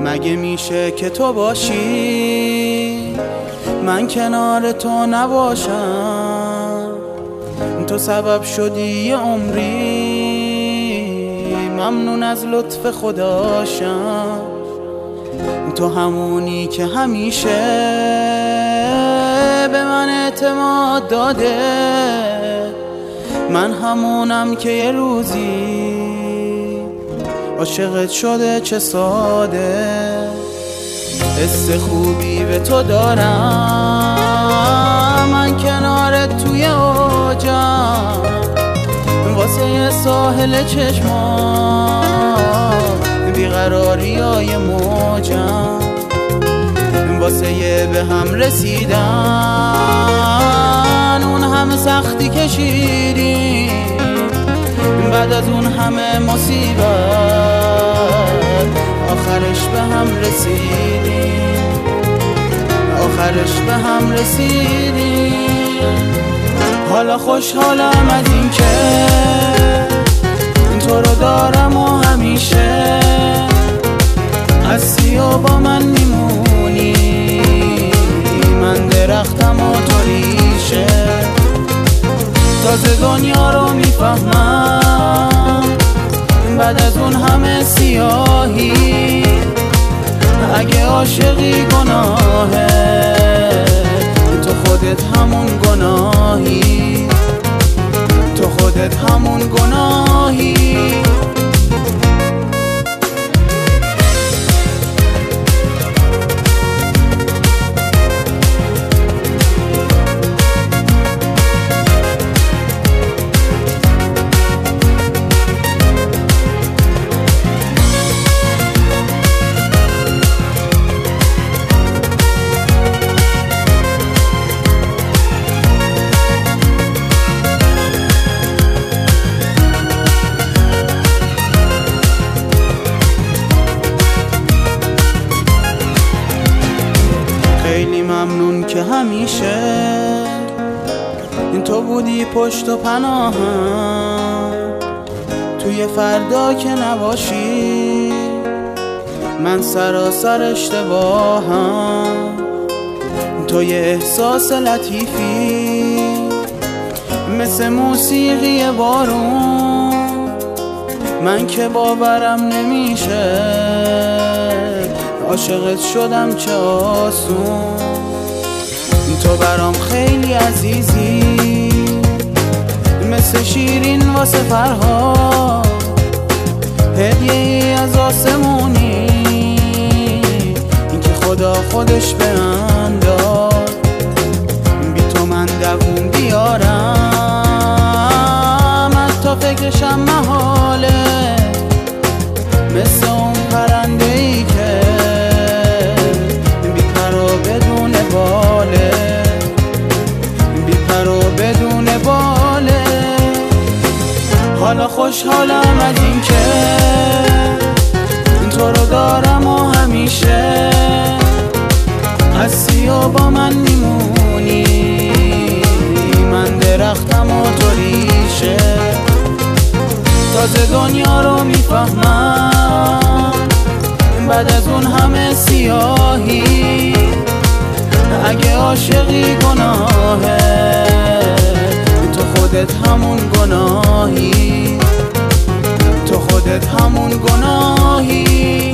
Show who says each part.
Speaker 1: مگه میشه که تو باشی من کنار تو نباشم؟ تو سبب شدی یه عمری ممنون از لطف خداشم. تو همونی که همیشه به من اعتماد داده، من همونم که یه روزی عاشقت شده. چه ساده حس خوبی به تو دارم، من کنارت توی اوجم، واسه یه ساحل چشمات بیقراری های موجم، واسه یه به هم رسیدن اون همه سختی کشیدیم، بعد از اون همه مصیبت آخرش به هم رسیدیم، آخرش به هم رسیدیم. حالا خوشحالم از این که تو رو دارم و همیشه هستی و با من میمونی، من درختم و تو ریشه. تازه دنیا رو میفهمم بعد از اون همه سیاهی، اگه عاشقی گناهه تو خودت همون گناهی، تو خودت همون گناهی. خیلی ممنون که همیشه این تو بودی پشت و پناهم، توی فردا که نباشی من سراسر اشتباهم. تو یه احساس لطیفی مثل موسیقی بارون، من که باورم نمیشه عاشقت شدم چه آسون. تو برام خیلی عزیزی مثل شیرین واسه فرهاد، هدیه ای از آسمونی این که خدا خودش به من داد. بی تو من دووم بیارم حتی فکرشم محاله، مثل اون پرنده ای که بی‌پر و بدون باله، بی‌پر و بدون باله. حالا خوشحالم از این که تو رو دارم و همیشه هستی و با من میمونی، من درختم و تو ریشه. تازه دنیا رو میفهمم بعد از اون همه سیاهی، اگه عاشقی گناهه تو خودت همون گناهی، تو خودت همون گناهی.